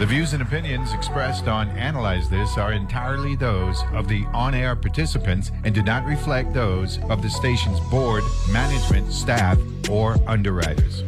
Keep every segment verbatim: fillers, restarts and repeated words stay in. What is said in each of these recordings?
The views and opinions expressed on Analyze This are entirely those of the on-air participants and do not reflect those of the station's board, management, staff, or underwriters.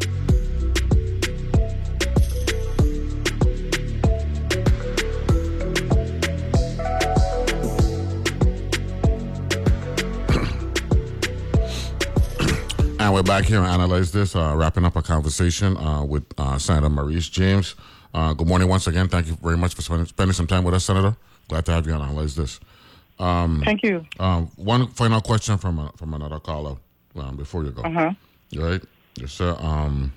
And we're back here and Analyze This, uh, wrapping up a conversation uh, with uh, Senator Maurice James. Uh, good morning once again. Thank you very much for spending, spending some time with us, Senator. Glad to have you on Analyze This. Um, Thank you. Um, one final question from a, from another caller um, before you go. Uh-huh. Right? Yes, sir. Um,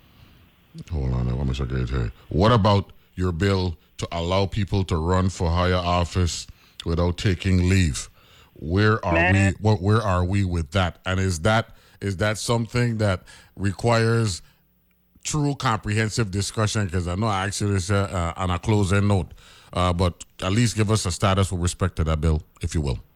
hold on. Let me check it here. What about your bill to allow people to run for higher office without taking leave? Where are Man. we? What? Where are we with that? And is that Is that something that requires true comprehensive discussion? Because I know I asked you this uh, on a closing note, uh, but at least give us a status with respect to that bill, if you will.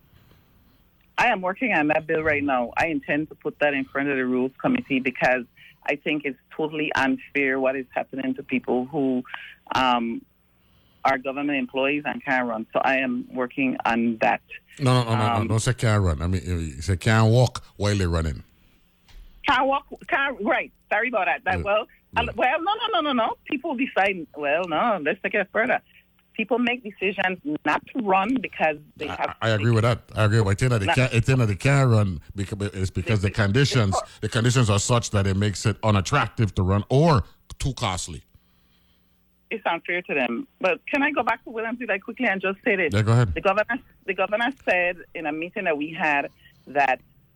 I am working on that bill right now. I intend to put that in front of the Rules Committee because I think it's totally unfair what is happening to people who um, are government employees and can't run. So I am working on that. No, no, no, um, no, no. Don't say can't run. I mean, you say can't walk while they're running. Can't walk, can't, right. Sorry about that. that yeah. Well, yeah. well, no, no, no, no, no. People decide, well, no, let's take it further. People make decisions not to run because they I, have... I agree with that. I agree. But I think that they can't, I think that they can't run because it's because the conditions, the conditions are such that it makes it unattractive to run or too costly. It's unfair to them. But can I go back to Williams like quickly and just say this? Yeah, go ahead. The governor, the governor said in a meeting that we had that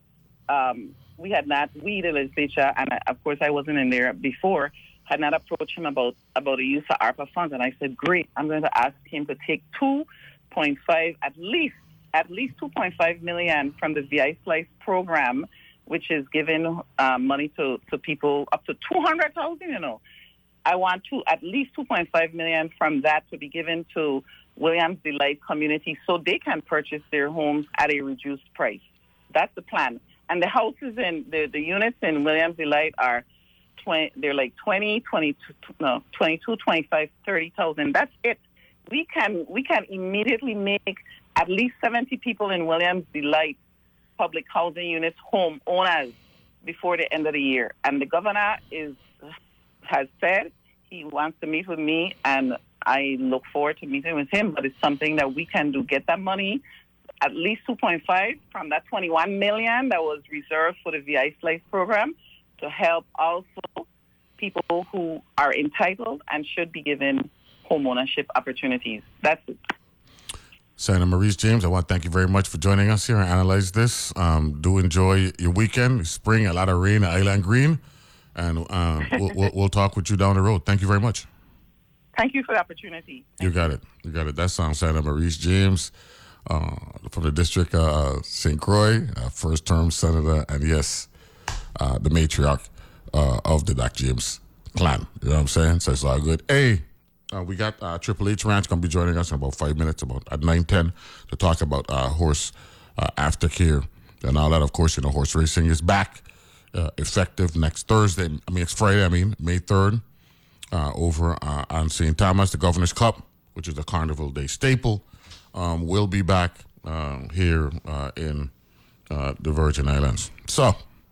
um, we had not, we the legislature, and I, of course I wasn't in there before, had not approached him about, about the use of ARPA funds. And I said, great, I'm going to ask him to take two point five, at least, at least two point five million from the V I Slice program, which is giving uh, money to, to people up to two hundred thousand, you know. I want to at least two point five million from that to be given to Williams Delight community so they can purchase their homes at a reduced price. That's the plan. And the houses in the, the units in Williams Delight are twenty, they're like twenty, twenty-two, no, twenty-two, twenty-five, thirty thousand. That's it. We can we can immediately make at least seventy people in Williams Delight public housing units home owners before the end of the year. And the governor is has said he wants to meet with me, and I look forward to meeting with him. But it's something that we can do. Get that money, at least two point five from that twenty-one million that was reserved for the V I Slice program, to help also people who are entitled and should be given home ownership opportunities. That's it. Senator Maurice James, I want to thank you very much for joining us here and Analyze This. Um, do enjoy your weekend. Spring, a lot of rain at Island Green. And uh, we'll, we'll, we'll talk with you down the road. Thank you very much. Thank you for the opportunity. Thank you got you. it. You got it. That sounds Senator Maurice James uh, from the district of uh, Saint Croix, uh, first-term senator, and yes, uh, the matriarch uh, of the Doc James clan. You know what I'm saying? So it's all good. Hey, uh, we got uh, Triple H Ranch going to be joining us in about five minutes, about at nine ten, to talk about uh, horse uh, aftercare and all that. Of course, you know, horse racing is back. Uh, effective next Thursday, I mean, it's Friday, I mean, May third, uh, over uh, on Saint Thomas. The Governor's Cup, which is a Carnival Day staple, um, will be back uh, here uh, in uh, the Virgin Islands. So,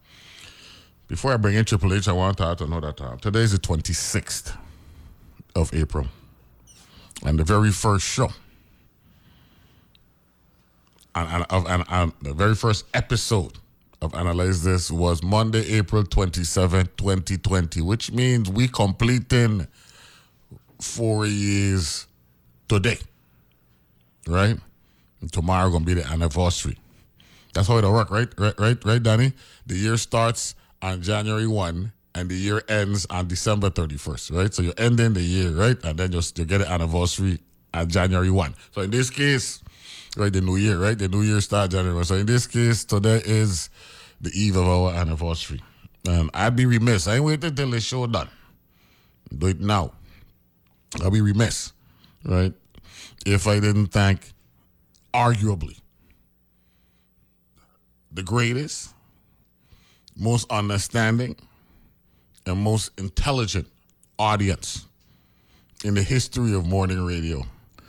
before I bring in Triple H, I want to, to know that uh, today is the twenty-sixth of April, and the very first show, and, and, and, and the very first episode of Analyze This was Monday, April twenty-seventh, twenty twenty, which means we completing four years today, right? And tomorrow gonna be the anniversary. That's how it'll work, right? Right, right, right, Danny? The year starts on January first and the year ends on December thirty-first, right? So you're ending the year, right? And then you'll, you get an anniversary on January first. So in this case, right, the new year, right? The new year starts January. So in this case, today is the eve of our anniversary. And I'd be remiss. I ain't waiting until the show done. Do it now. I'll be remiss, right, if I didn't thank, arguably, the greatest, most understanding, and most intelligent audience in the history of morning radio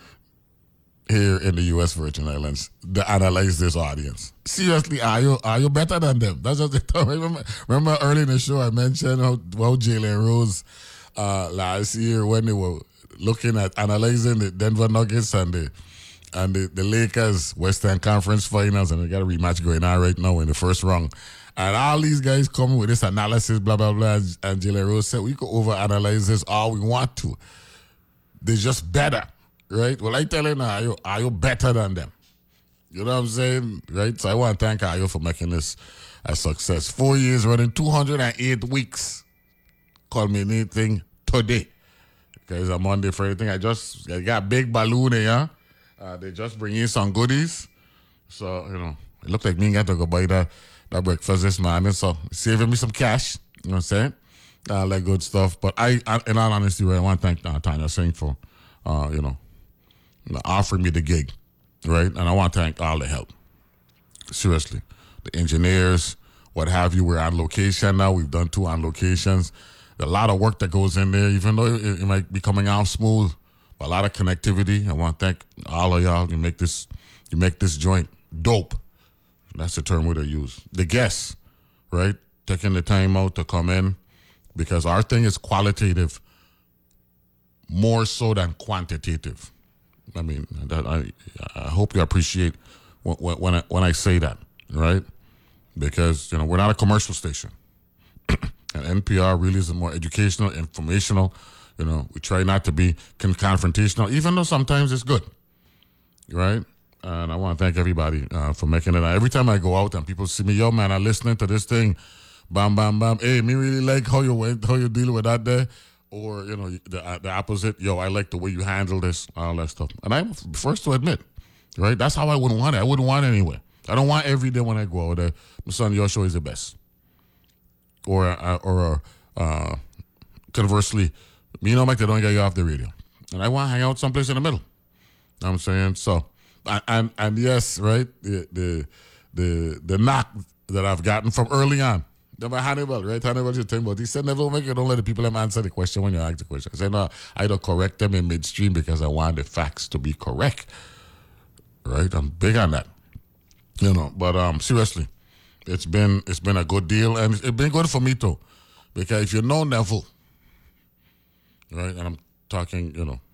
here in the U S Virgin Islands to analyze this audience. Seriously, are you are you better than them? That's what they thought. Remember, remember early in the show I mentioned how, how Jalen Rose uh, last year when they were looking at analyzing the Denver Nuggets and the and the, the Lakers Western Conference Finals, and they got a rematch going on right now in the first round. And all these guys coming with this analysis, blah, blah, blah. And Jalen Rose said, we could overanalyze this all we want to. They're just better, right? Well, I tell you now, are you, are you better than them? You know what I'm saying? Right? So I want to thank Ayo for making this a success. Four years running, two hundred eight weeks. Culminating today. Because I'm Monday for everything. I just I got a big balloon here. Uh, they just bring in some goodies. So, you know, it looked like me got to go buy that, that breakfast this morning. So, saving me some cash. You know what I'm saying? Uh, like good stuff. But I, I in all honesty, right, I want to thank uh, Tanya Singh for, uh, you know, offering me the gig. Right? And I want to thank all the help. Seriously. The engineers, what have you. We're on location now. We've done two on locations. A lot of work that goes in there, even though it, it might be coming out smooth. A lot of connectivity. I want to thank all of y'all. You make this, you make this joint dope. That's the term we use. The guests, right? Taking the time out to come in, because our thing is qualitative more so than quantitative. I mean, that I I hope you appreciate when, when I when I say that, right? Because you know we're not a commercial station, and N P R really is more educational, informational. You know, we try not to be con- confrontational, even though sometimes it's good, right? And I want to thank everybody uh, for making it. Every time I go out and people see me, yo, man, I'm listening to this thing, bam, bam, bam. Hey, me really like how you went, how you dealing with that there. Or, you know, the, uh, the opposite, yo, I like the way you handle this, all that stuff. And I'm first to admit, right? That's how I wouldn't want it. I wouldn't want it anyway. I don't want every day when I go out there, my son, your show is the best. Or, uh, or uh, conversely, me and Mike, they don't get you off the radio. And I want to hang out someplace in the middle. You know what I'm saying? So, and, and, and yes, right, the, the the the knock that I've gotten from early on. By Hannibal, right? Hannibal just talking about, he said, never make it, don't let the people answer the question when you ask the question. I said, no, I don't correct them in midstream because I want the facts to be correct. Right? I'm big on that. You know, but um, seriously, it's been it's been a good deal, and it's been good for me too. Because if you know Neville, right, and I'm talking, you know,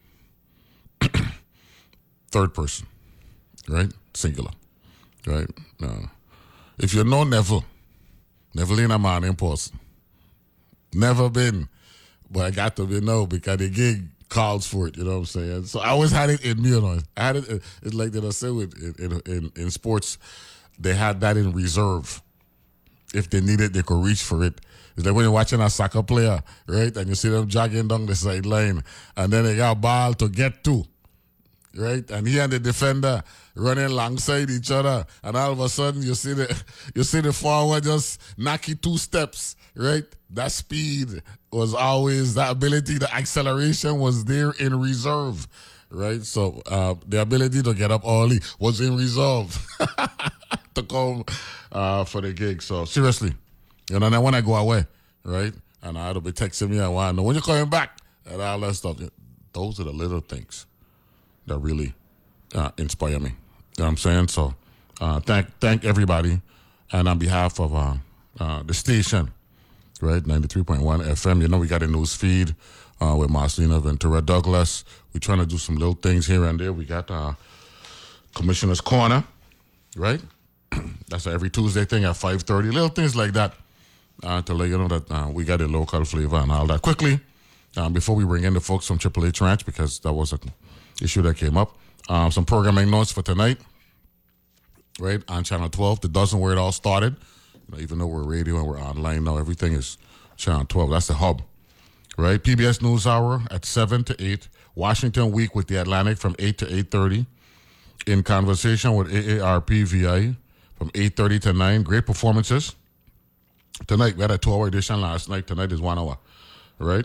third person, right? Singular, right? Uh, if you know Neville, Never been a man in person. Never been. But I got to be know because the gig calls for it, you know what I'm saying? So I always had it in me, you know. I had it, it's like that I said with in, in, in sports, they had that in reserve. If they need it, they could reach for it. It's like when you're watching a soccer player, right? And you see them jogging down the sideline, and then they got a ball to get to. Right, and he and the defender running alongside each other, and all of a sudden you see the you see the forward just knock you two steps. Right, that speed was always, that ability, the acceleration was there in reserve. Right, so uh, the ability to get up early was in reserve to come uh, for the gig. So seriously, you know, and when I go away, right, and I'll be texting me, I want to know when you're coming back and all that stuff. Those are the little things that really uh, inspire me. You know what I'm saying? So uh, thank thank everybody. And on behalf of uh, uh, the station, right, ninety-three point one F M, you know, we got a news feed uh, with Marcelina Ventura Douglas. We're trying to do some little things here and there. We got uh, Commissioner's Corner, right? That's every Tuesday thing at five thirty. Little things like that uh, to let you know that uh, we got a local flavor and all that. Quickly, uh, before we bring in the folks from Triple H Ranch, because that was a issue that came up. Um, some programming notes for tonight, right, on Channel twelve, the dozen where it all started. You know, even though we're radio and we're online now, everything is Channel twelve. That's the hub, right? P B S NewsHour at seven to eight. Washington Week with the Atlantic from eight to eight thirty. In Conversation with A A R P V I from eight thirty to nine. Great performances. Tonight, we had a two-hour edition last night. Tonight is one hour, right?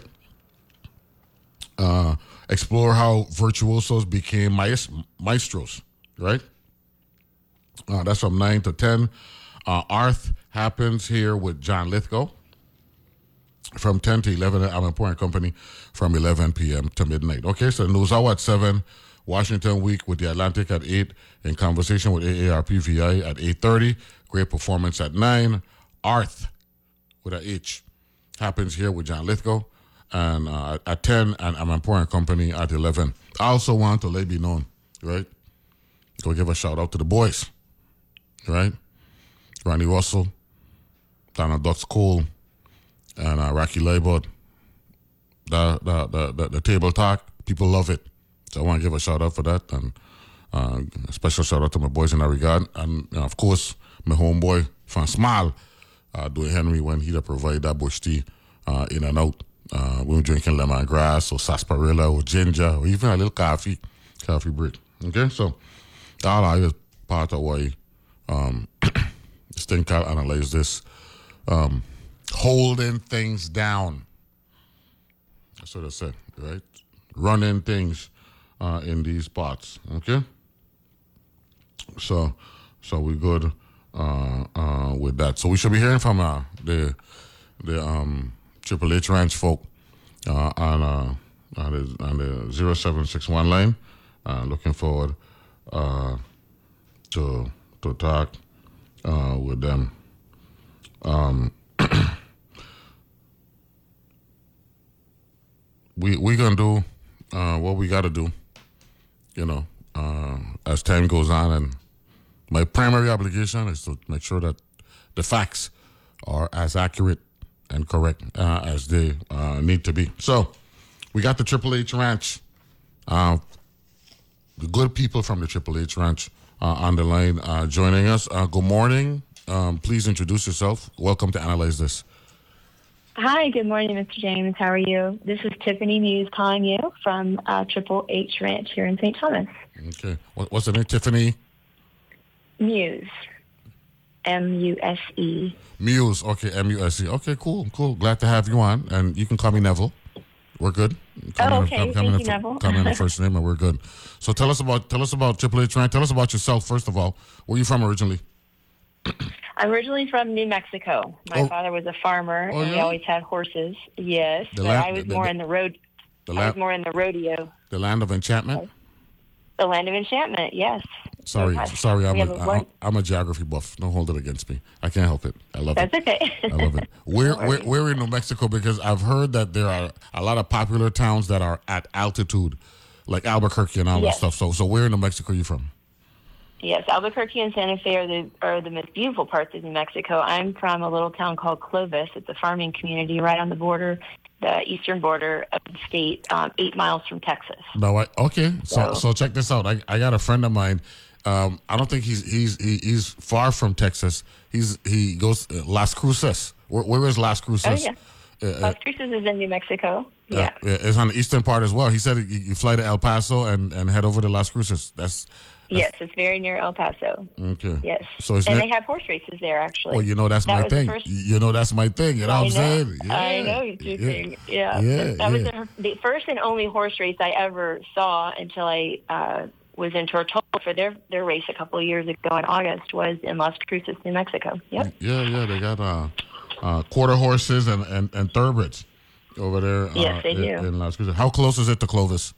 Uh... Explore how virtuosos became maestros, right? Uh, that's from nine to ten. Uh, Arth happens here with John Lithgow. from ten to eleven at Amanpour and Company, from eleven p.m. to midnight. Okay, so News Hour at seven, Washington Week with the Atlantic at eight, in conversation with A A R P V I at eight thirty, Great Performance at nine, Arth with a H happens here with John Lithgow, and uh, at ten, and Amanpour and Company at eleven. I also want to let it be known, right? Go give a shout out to the boys, right? Randy Russell, Donna Dutz Cole, and uh, Rocky Leibod. The, the the the the table talk, people love it. So I want to give a shout out for that, and uh, a special shout out to my boys in that regard, and uh, of course my homeboy from Small, uh, doing Henry when he provide that bush tea uh, in and out. Uh, we were drinking lemongrass or sarsaparilla or ginger or even a little coffee, coffee break. Okay, so all I is part of why um, this thing called Analyze This, um, holding things down. That's what I said, right? Running things uh, in these parts. Okay, so so we good uh, uh, with that. So we should be hearing from uh, the the um, Triple H Ranch folk uh, on uh, on the on the zero seven six one line. Uh, looking forward uh, to to talk uh, with them. Um, we we gonna do uh, what we gotta do, you know, uh, as time goes on, and my primary obligation is to make sure that the facts are as accurate and correct uh, as they uh, need to be. So we got the Triple H Ranch, uh, the good people from the Triple H Ranch uh, on the line uh, joining us. Uh, good morning. Um, please introduce yourself. Welcome to Analyze This. Hi, good morning, Mister James. How are you? This is Tiffany Muse calling you from uh, Triple H Ranch here in Saint Thomas. Okay. What, what's the name, Tiffany? Muse. M U S E. Muse. Okay, M U S E. Okay, cool, cool. Glad to have you on. And you can call me Neville. We're good. Call oh, me okay. Call, call Thank me you, Neville. Call me the first name and we're good. So tell us about tell us about Triple H Ranch. Tell us about yourself, first of all. Where are you from originally? I'm originally from New Mexico. My Oh. father was a farmer, Oh, and we yeah? always had horses. Yes, The but land- I was the- more the- in the road. The, I la- was more in the rodeo. the land of enchantment? The land of enchantment, yes. Sorry, Yes. sorry, I'm We a, have a I'm, one- I'm a geography buff. Don't hold it against me. I can't help it. I love That's it. okay. I love it. We're, No we're worries. we're in New Mexico because I've heard that there are a lot of popular towns that are at altitude, like Albuquerque and all Yes. that stuff. So so where in New Mexico are you from? Yes, Albuquerque and Santa Fe are the are the most beautiful parts of New Mexico. I'm from a little town called Clovis. It's a farming community right on the border, the eastern border of the state, um, eight miles from Texas. No, I okay. So So- so check this out. I, I got a friend of mine. Um, I don't think he's he's he, he's far from Texas. He's he goes uh, Las Cruces. Where, where is Las Cruces? Oh, yeah. Uh, Las Cruces is in New Mexico. uh, Yeah. uh, it's on the eastern part as well. He said you, you fly to El Paso and, and head over to Las Cruces. That's Yes, it's very near El Paso. okay. Yes. So it's and ne- they have horse races there, actually. Well, you know that's That my was the thing. first- You know that's my thing. You know I what I'm know. saying? Yeah. I know you're yeah. joking. Yeah. Yeah, That was yeah. the, the first and only horse race I ever saw until I uh, was in Tortola for their, their race a couple of years ago in August, was in Las Cruces, New Mexico. Yep. Yeah, yeah. They got uh, uh, quarter horses and, and, and thoroughbreds over there. Yes, uh, they in, do. in Las Cruces. How close is it to Clovis?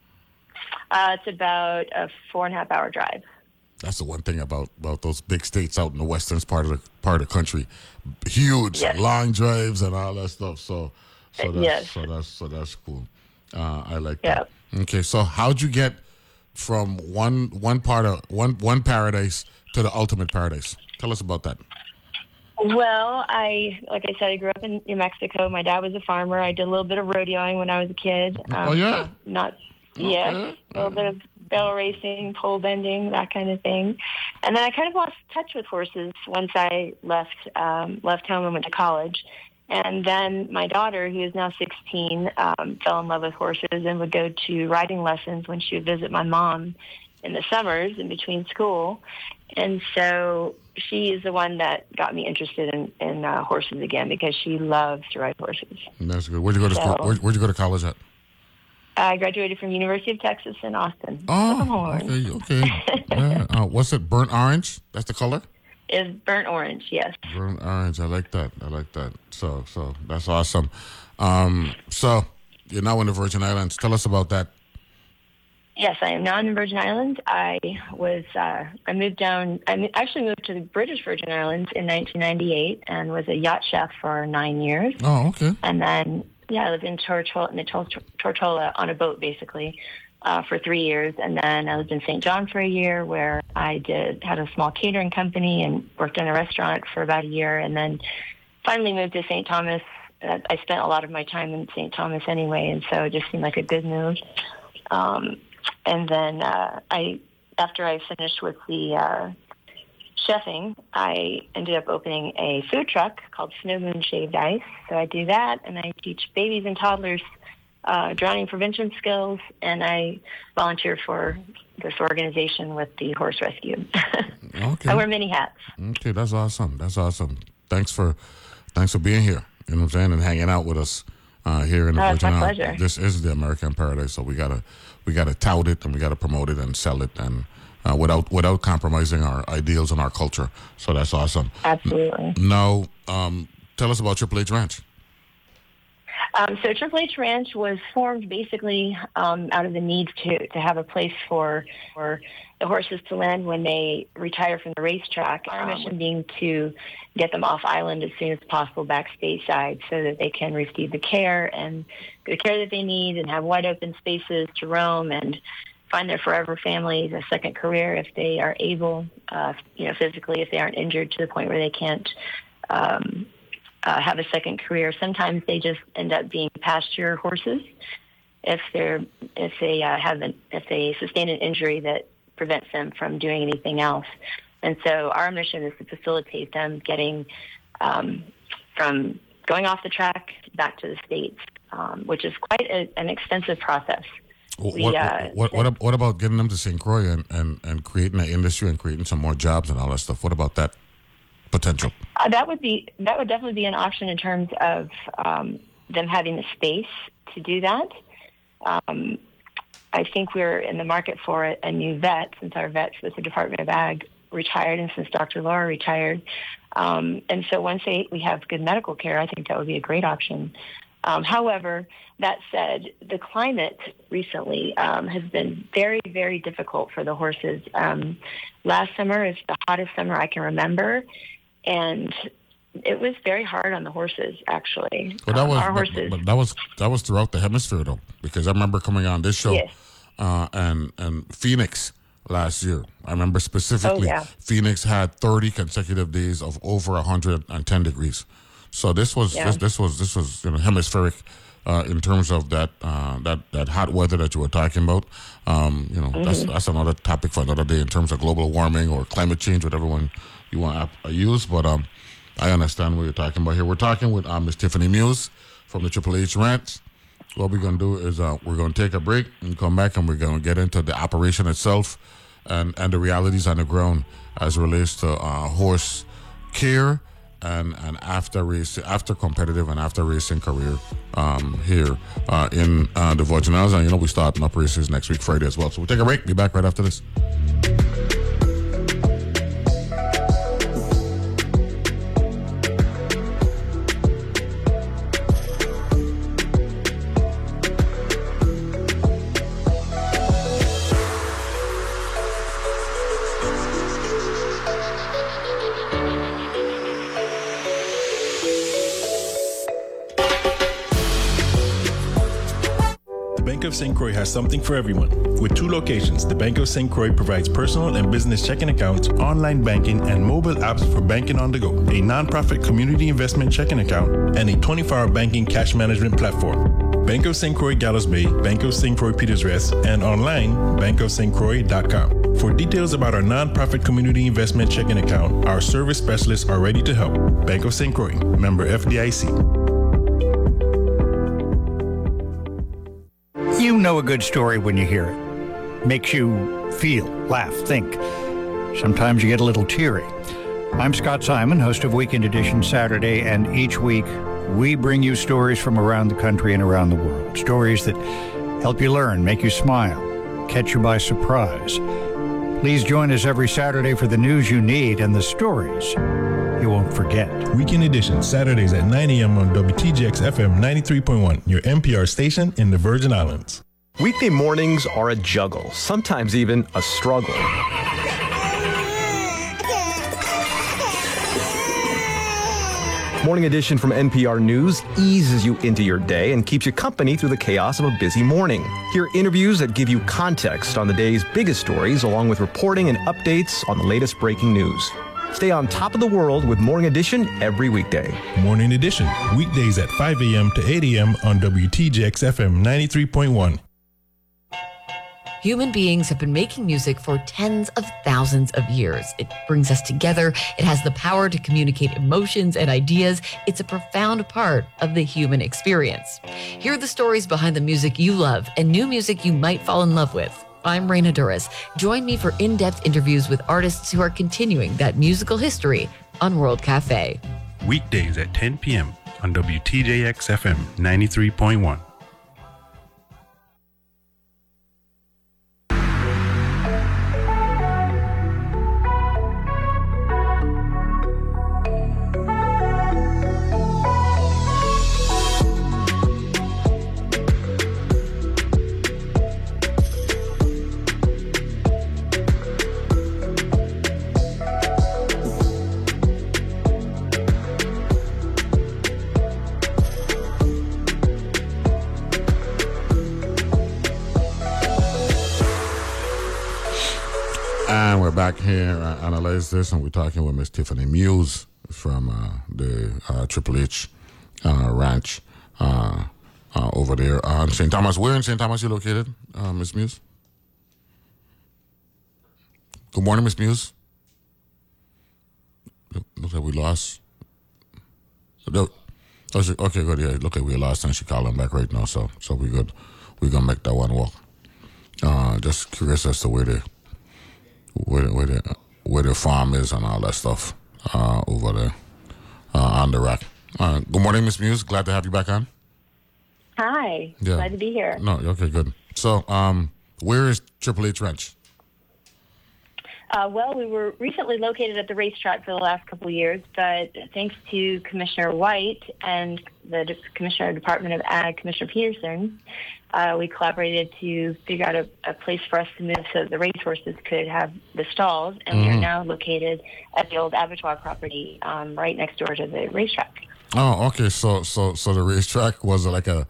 Uh, it's about a four and a half hour drive. That's the one thing about, about those big states out in the western part of the part of the country. Huge, Yes. long drives and all that stuff. So, so that's Yes. so that's so that's cool. Uh, I like Yeah. that. Okay, so how'd you get from one one part of one one paradise to the ultimate paradise? Tell us about that. Well, I, like I said, I grew up in New Mexico. My dad was a farmer. I did a little bit of rodeoing when I was a kid. Um, Oh, yeah? Not, yeah, Okay. a little bit of barrel racing, pole bending, that kind of thing. And then I kind of lost touch with horses once I left um, left home and went to college. And then my daughter, who is now sixteen, um, fell in love with horses and would go to riding lessons when she would visit my mom in the summers in between school. And so she is the one that got me interested in, in uh, horses again because she loves to ride horses. That's good. Where'd you go to school? So- Where, where'd you go to college at? I graduated from University of Texas in Austin. Oh, Longhorn. okay, okay. Yeah. Uh, what's it? Burnt orange? That's the color? is burnt orange, yes. Burnt orange, I like that. I like that. So, so that's awesome. Um, so you're now in the Virgin Islands. Tell us about that. Yes, I am now in the Virgin Islands. I was uh, I moved down. I actually moved to the British Virgin Islands in nineteen ninety-eight and was a yacht chef for nine years. Oh, okay. And then yeah, I lived in Tortola, in the Tortola on a boat basically uh, for three years, and then I lived in Saint John for a year where I did had a small catering company and worked in a restaurant for about a year, and then finally moved to Saint Thomas. I spent a lot of my time in Saint Thomas anyway, and so it just seemed like a good move. Um, And then uh, I, after I finished with the uh, chefing, I ended up opening a food truck called Snow Moon Shaved Ice. So I do that, and I teach babies and toddlers uh, drowning prevention skills, and I volunteer for this organization with the horse rescue. Okay. I wear many hats. Okay, that's awesome. That's awesome. Thanks for, thanks for being here. You know what I'm saying, and hanging out with us uh, here in the oh, Virgin it's my Islands. pleasure. This is the American Paradise, so we gotta. We got to tout it and we got to promote it and sell it, and uh, without without compromising our ideals and our culture. So that's awesome. Absolutely. Now, um, tell us about Triple H Ranch. Um, so Triple H Ranch was formed basically um, out of the need to, to have a place for for the horses to land when they retire from the racetrack. Our mission being to get them off island as soon as possible back stateside so that they can receive the care and the care that they need and have wide open spaces to roam and find their forever families, a second career if they are able, uh, you know, physically, if they aren't injured to the point where they can't um, uh, have a second career. Sometimes they just end up being pasture horses if they're if they uh, have an, if they sustain an injury that prevents them from doing anything else. And so our mission is to facilitate them getting um, from going off the track back to the States, um, which is quite a, an extensive process. What, we, uh, what, what, what about getting them to Saint Croix and, and, and creating an industry and creating some more jobs and all that stuff? What about that potential? Uh, that would be that would definitely be an option in terms of um, them having the space to do that. Um, I think we're in the market for a, a new vet, since our vets with the Department of Ag retired and since Doctor Laura retired. Um, and so once they, we have good medical care, I think that would be a great option. Um, however, that said, the climate recently um, has been very, very difficult for the horses. Um, last summer is the hottest summer I can remember, and it was very hard on the horses, actually. Well, that um, was our but, horses. but that was that was throughout the hemisphere, though, because I remember coming on this show Yes. uh, and and Phoenix last year. I remember specifically Oh, yeah. Phoenix had thirty consecutive days of over one hundred ten degrees. So this was Yeah. this, this was this was you know hemispheric uh, in terms of that uh, that that hot weather that you were talking about. Um, you know Mm-hmm. that's that's another topic for another day in terms of global warming or climate change, whatever one you want to use. But um, I understand what you're talking about here. We're talking with um, Miss Tiffany Muse from the Triple H Ranch. What we're going to do is uh, we're going to take a break and come back, and we're going to get into the operation itself and, and the realities on the ground as it relates to uh, horse care and, and after race, after competitive and after racing career um, here uh, in uh, the Virgin Islands. And, you know, we're starting up races next week, Friday as well. So we'll take a break. Be back right after this. Bank of Saint Croix has something for everyone. With two locations, the Bank of Saint Croix provides personal and business checking accounts, online banking, and mobile apps for banking on the go, a nonprofit community investment checking account, and a twenty-four hour banking cash management platform. Bank of Saint Croix Gallows Bay, Bank of Saint Croix Peters Rest, and online, bank of st croix dot com. For details about our nonprofit community investment checking account, our service specialists are ready to help. Bank of Saint Croix, member F D I C. You know a good story when you hear it. Makes you feel, laugh, think. Sometimes you get a little teary. I'm Scott Simon, host of Weekend Edition Saturday, and each week we bring you stories from around the country and around the world. Stories that help you learn, make you smile, catch you by surprise. Please join us every Saturday for the news you need and the stories you won't forget. Weekend Edition, Saturdays at nine a.m. on W T J X F M ninety-three point one, your N P R station in the Virgin Islands. Weekday mornings are a juggle, sometimes even a struggle. Morning Edition from N P R News eases you into your day and keeps you company through the chaos of a busy morning. Hear interviews that give you context on the day's biggest stories, along with reporting and updates on the latest breaking news. Stay on top of the world with Morning Edition every weekday. Morning Edition, weekdays at five a.m. to eight a.m. on W T J X F M ninety-three point one. Human beings have been making music for tens of thousands of years. It brings us together. It has the power to communicate emotions and ideas. It's a profound part of the human experience. Hear the stories behind the music you love and new music you might fall in love with. I'm Raina Duras. Join me for in-depth interviews with artists who are continuing that musical history on World Cafe. Weekdays at ten p.m. on W T J X F M ninety-three point one. And we're back here uh, analyze this, and we're talking with Miss Tiffany Muse from uh, the uh, Triple H uh, Ranch uh, uh, over there on Saint Thomas. Where in Saint Thomas you located, uh, Miss Muse? Good morning, Miss Muse. Looks like we lost. No. Okay, good. Yeah, look like we lost, and she calling back right now. So, so we good. We're gonna make that one walk. Uh, just curious as to where they. Where, where, the, where the farm is and all that stuff uh, over there uh, on the rack. Uh, good morning, Miss Muse. Glad to have you back on. Hi. Yeah. Glad to be here. No, okay, good. So, um, where is Triple H Ranch? Uh, well, we were recently located at the racetrack for the last couple of years, but thanks to Commissioner White and the Commissioner of the Department of Ag, Commissioner Peterson, uh, we collaborated to figure out a, a place for us to move so that the racehorses could have the stalls, and mm-hmm. we are now located at the old abattoir property um, right next door to the racetrack. Oh, okay. So, so, so the racetrack was like a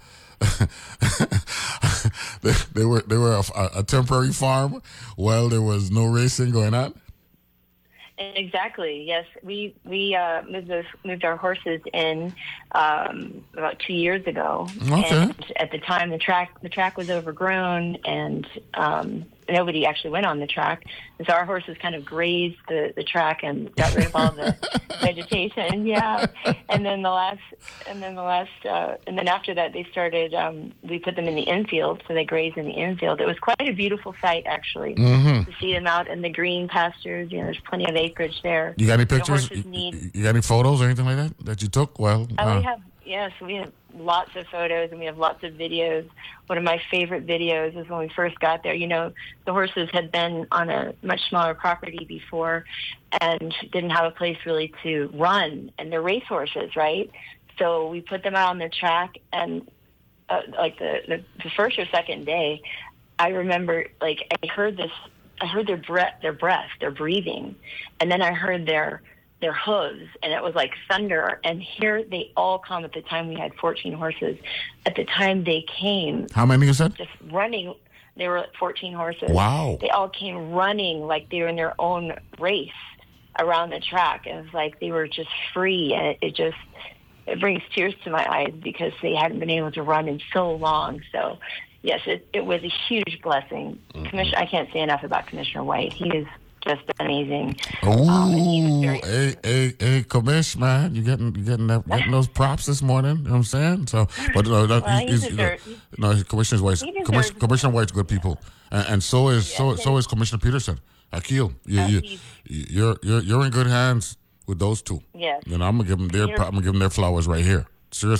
they, they were they were a, a temporary farm while there was no racing going on. Exactly. Yes, we we uh, moved those, moved our horses in um, about two years ago. Okay. And at the time, the track the track was overgrown, and um, nobody actually went on the track. And so our horses kind of grazed the, the track and got rid of all the vegetation. Yeah. And then the last and then the last uh, and then after that, they started. Um, we put them in the infield, so they grazed in the infield. It was quite a beautiful sight, actually, mm-hmm. to see them out in the green pastures. You know, there's plenty of acreage there. You got any pictures? The horses need, you got any photos or anything like that that you took? Well, uh, uh, we have. Yes, we have lots of photos and we have lots of videos. One of my favorite videos is when we first got there. You know, the horses had been on a much smaller property before and didn't have a place really to run. And they're race horses, right? So we put them out on the track, and uh, like the, the, the first or second day, I remember, like, I heard this, I heard their breath, their breath, their breathing. And then I heard their their hooves, and it was like thunder. And here they all come. At the time, we had fourteen horses. At the time they came, how many you said? Just running. They were fourteen horses. Wow! They all came running like they were in their own race around the track. And it was like they were just free, and it, it just it brings tears to my eyes because they hadn't been able to run in so long. So yes, it, it was a huge blessing. Mm-hmm. Commissioner, I can't say enough about Commissioner White. He is just amazing. Ooh, um, very- hey, hey, hey, Commish, man, you getting, you getting that, getting those props this morning. You know what I'm saying? So, but uh, that, well, he's, he's, no, no, Commissioner White's, Commissioner, Commissioner White's good people, and, and so is yes, so so is Commissioner Peterson. Akil, you, uh, you, you're you're you're in good hands with those two. Yes. And I'm gonna give them their, I'm gonna give them their flowers right here. Seriously.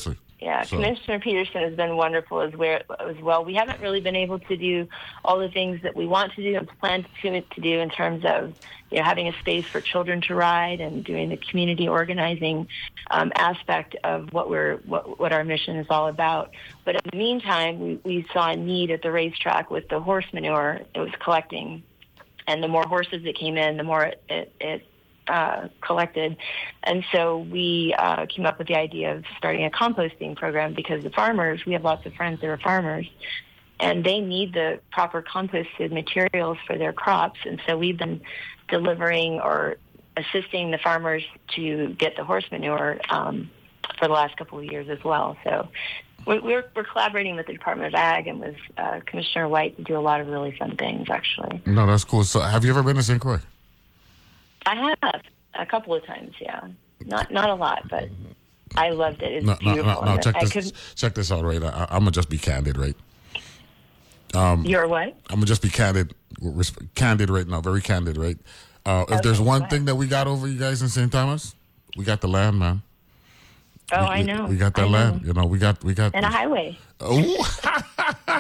Yeah, So- Commissioner Peterson has been wonderful as, where, as well. We haven't really been able to do all the things that we want to do and plan to, to do in terms of, you know, having a space for children to ride and doing the community organizing um, aspect of what we're what, what our mission is all about. But in the meantime, we, we saw a need at the racetrack with the horse manure it was collecting, and the more horses that came in, the more it, it, it uh, collected. And so we uh, came up with the idea of starting a composting program because the farmers, we have lots of friends that are farmers, and they need the proper composted materials for their crops. And so we've been delivering or assisting the farmers to get the horse manure um, for the last couple of years as well. So we're, we're, we're collaborating with the Department of Ag and with uh, Commissioner White to do a lot of really fun things, actually. No, that's cool. So have you ever been to Saint Croix? I have a couple of times, yeah. Not not a lot, but I loved it. It's No, no, beautiful. no, no. And Check I this. could, Check this out, right? I, I'm gonna just be candid, right? You're what? I'm gonna just be candid, res- candid right now, very candid, right? Uh, if Okay, there's one go thing that we got over you guys in Saint Thomas, we got the land, man. Oh, we, I we- know. We got that I land. know. You know, we got, we got. And a highway. Oh,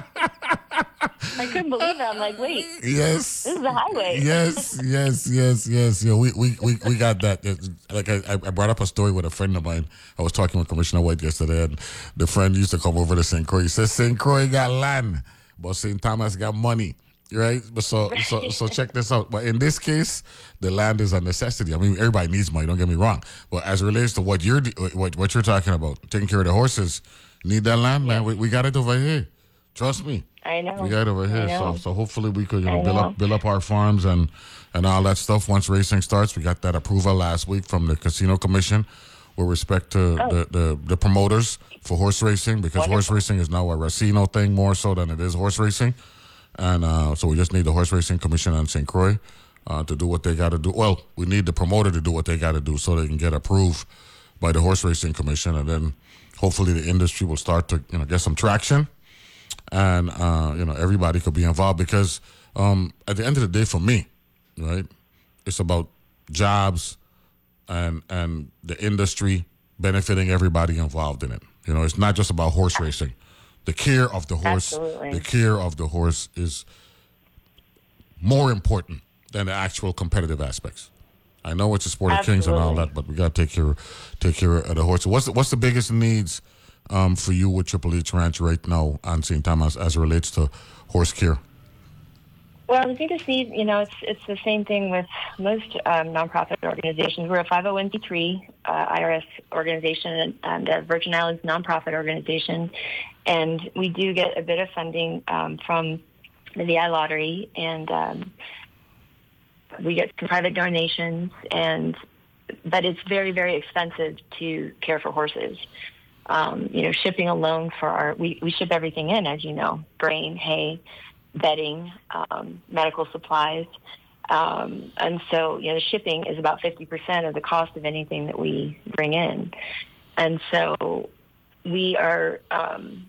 I couldn't believe it. I'm like, wait, yes. this is a highway. Yes, yes, yes, yes. Yeah, we, we, we, we got that. It's- Like I, I brought up a story with a friend of mine. I was talking with Commissioner White yesterday, and the friend used to come over to Saint Croix. He says Saint Croix got land, but Saint Thomas got money, right? But so, so, so check this out. But in this case, the land is a necessity. I mean, everybody needs money. Don't get me wrong. But as it relates to what you're, what, what you're talking about, taking care of the horses, need that land, man. We, we got it over here. Trust me. I know. We got it over I here, so know. so hopefully we could you know, I build know. up build up our farms and and all that stuff once racing starts. We got that approval last week from the Casino Commission with respect to Oh. the, the the promoters for horse racing because horse Wonderful. racing is now a Racino thing more so than it is horse racing, and uh, so we just need the Horse Racing Commission on Saint Croix uh, to do what they got to do. Well, we need the promoter to do what they got to do so they can get approved by the Horse Racing Commission, and then hopefully the industry will start to you know get some traction. And uh, you know everybody could be involved because um, at the end of the day, for me, right, it's about jobs and and the industry benefiting everybody involved in it. You know, it's not just about horse racing. The care of the horse, Absolutely. the care of the horse is more important than the actual competitive aspects. I know it's a sport of kings and all Absolutely. that, but we got to take care take care of the horse. What's the, what's the biggest needs um, for you with Triple H Ranch right now on Saint Thomas as it relates to horse care? Well, the biggest need, you know, it's it's the same thing with most um, nonprofit organizations. We're a five oh one c three uh, I R S organization and, and a Virgin Islands nonprofit organization, and we do get a bit of funding um, from the V I Lottery, and um, we get some private donations, and but it's very, very expensive to care for horses. Um, you know, shipping alone for our, we, we ship everything in, as you know, grain, hay, bedding, um, medical supplies. Um, and so, you know, the shipping is about fifty percent of the cost of anything that we bring in. And so we are, um,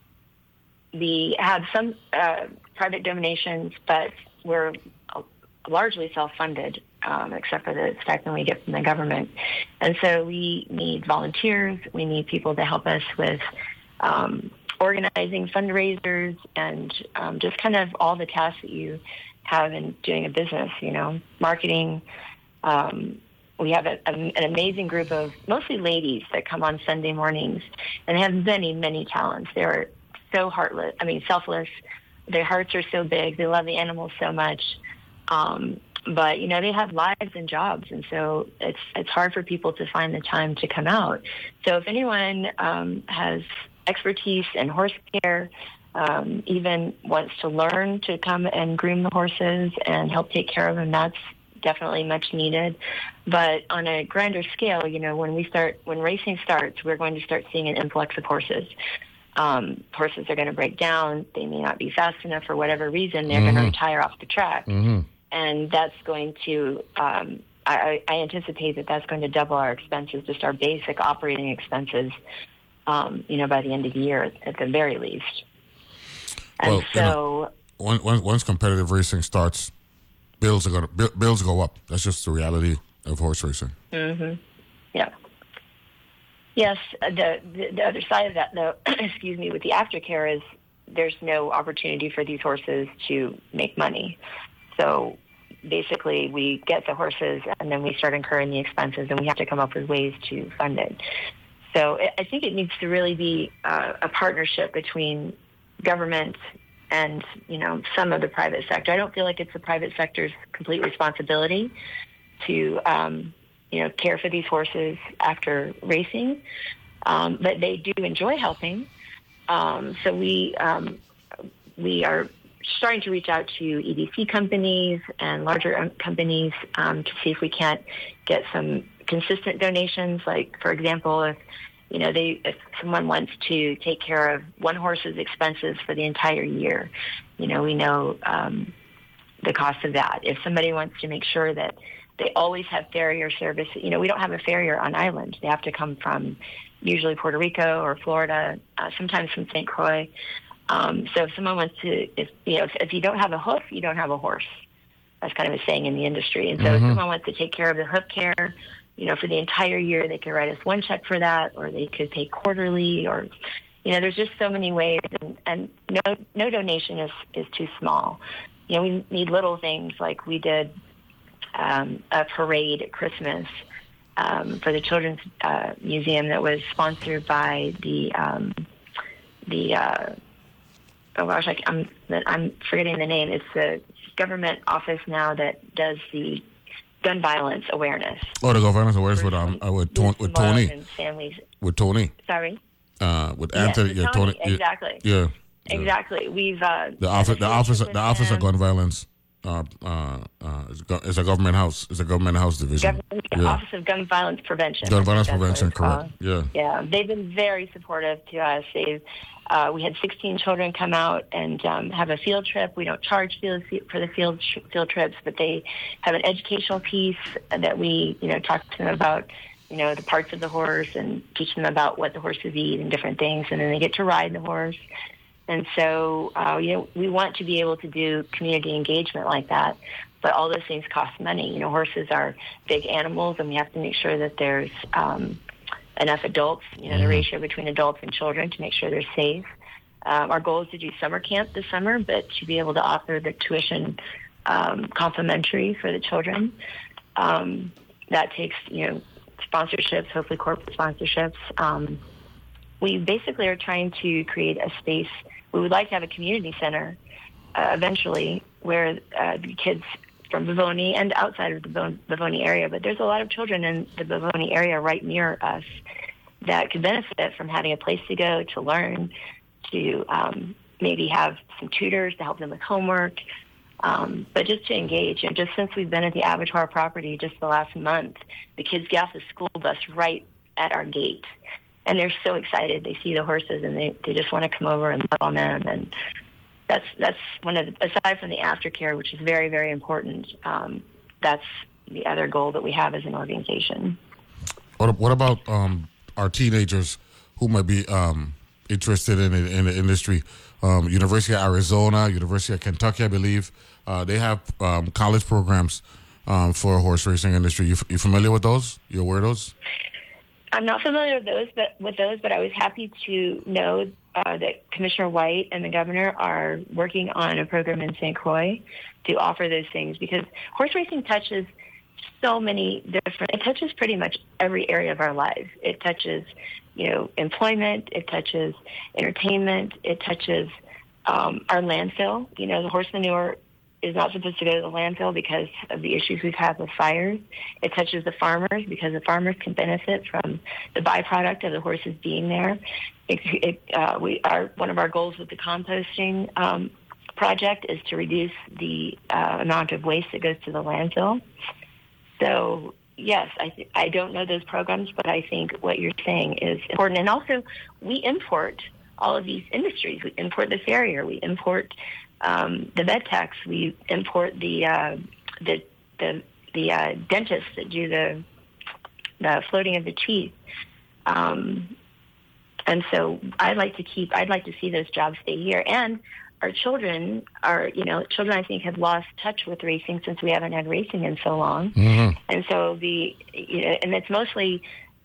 we have some uh, private donations, but we're largely self-funded, um, except for the stipend we get from the government. And so we need volunteers. We need people to help us with um, organizing fundraisers and um, just kind of all the tasks that you have in doing a business, you know, marketing. Um, we have a, a, an amazing group of mostly ladies that come on Sunday mornings, and they have many, many talents. They're so heartless, I mean, selfless. Their hearts are so big. They love the animals so much. Um, but, you know, they have lives and jobs, and so it's it's hard for people to find the time to come out. So if anyone um, has expertise in horse care, um, even wants to learn to come and groom the horses and help take care of them, that's definitely much needed. But on a grander scale, you know, when we start, when racing starts, we're going to start seeing an influx of horses. Um, horses are going to break down. They may not be fast enough for whatever reason. They're Mhm. going to retire off the track. Mm-hmm. And that's going to, um, I, I anticipate that that's going to double our expenses, just our basic operating expenses, um, you know, by the end of the year at the very least. And Well, you so, know, Once, once once competitive racing starts, bills are gonna bi- bills go up. That's just the reality of horse racing. hmm yeah. Yes, the, the the other side of that, though, excuse me, with the aftercare is there's no opportunity for these horses to make money. So basically, we get the horses and then we start incurring the expenses, and we have to come up with ways to fund it. So I think it needs to really be uh, a partnership between government and, you know, some of the private sector. I don't feel like it's the private sector's complete responsibility to, um, you know, care for these horses after racing, um, but they do enjoy helping. Um, so we um, we are starting to reach out to E D C companies and larger companies um, to see if we can't get some consistent donations. Like, for example, if you know they if someone wants to take care of one horse's expenses for the entire year, you know, we know um, the cost of that. If somebody wants to make sure that they always have farrier service, you know, we don't have a farrier on island. They have to come from usually Puerto Rico or Florida, uh, sometimes from Saint Croix. Um, so if someone wants to, if you know, if, if you don't have a hoof, you don't have a horse. That's kind of a saying in the industry. And so mm-hmm. if someone wants to take care of the hoof care, you know, for the entire year, they could write us one check for that, or they could pay quarterly, or, you know, there's just so many ways, and, and no no donation is, is too small. You know, we need little things like we did um, a parade at Christmas um, for the Children's uh, Museum that was sponsored by the um, the uh, oh gosh, I, I'm I'm forgetting the name. It's the government office now that does the gun violence awareness. Oh, the gun violence awareness with um uh, with, Ton- with Tony. And families. With Tony. Sorry. Uh, with Anthony. Yes, yeah, Tony. Tony. Exactly. Yeah. Exactly. We've uh, the office. The office. The office of gun violence. Uh, uh, uh, it's a government house. It's a government house division. Government, yeah. Office of Gun Violence Prevention. Gun Violence Prevention, correct. Yeah. Yeah. They've been very supportive to us. They've Uh, we had sixteen children come out and um, have a field trip. We don't charge field, for the field field trips, but they have an educational piece that we, you know, talk to them about, you know, the parts of the horse and teach them about what the horses eat and different things, and then they get to ride the horse. And so, uh, you know, we want to be able to do community engagement like that, but all those things cost money. You know, horses are big animals, and we have to make sure that there's um, enough adults, you know, the ratio between adults and children to make sure they're safe. Um, our goal is to do summer camp this summer, but to be able to offer the tuition um, complimentary for the children. Um, that takes, you know, sponsorships, hopefully corporate sponsorships. Um, we basically are trying to create a space. We would like to have a community center uh, eventually where uh, the kids from Bavoni and outside of the Bavoni area, but there's a lot of children in the Bavoni area right near us that could benefit from having a place to go to learn, to um, maybe have some tutors to help them with homework, um, but just to engage. And just since we've been at the Abattoir property just the last month, the kids get off the school bus right at our gate, and they're so excited. They see the horses, and they, they just want to come over and love on them. And That's that's one of the, aside from the aftercare, which is very, very important. Um, that's the other goal that we have as an organization. What, what about um, our teenagers who might be um, interested in it, in the industry? Um, University of Arizona, University of Kentucky, I believe, uh, they have um, college programs um, for horse racing industry. You, you familiar with those? You aware of those? I'm not familiar with those, but with those, but I was happy to know uh, that Commissioner White and the governor are working on a program in Saint Croix to offer those things, because horse racing touches so many different. It touches pretty much every area of our lives. It touches, you know, employment. It touches entertainment. It touches um, our landfill. You know, the horse manure is not supposed to go to the landfill because of the issues we've had with fires. It touches the farmers because the farmers can benefit from the byproduct of the horses being there. It, it, uh, we are one of our goals with the composting um, project is to reduce the uh, amount of waste that goes to the landfill. So yes, I th- I don't know those programs, but I think what you're saying is important. And also, we import all of these industries. We import the farrier. We import Um, the vet techs. We import the uh, the the the uh, dentists that do the the floating of the teeth, um, and so I'd like to keep. I'd like to see those jobs stay here. And our children are, you know, children I think have lost touch with racing since we haven't had racing in so long, mm-hmm. and so the you know, and it's mostly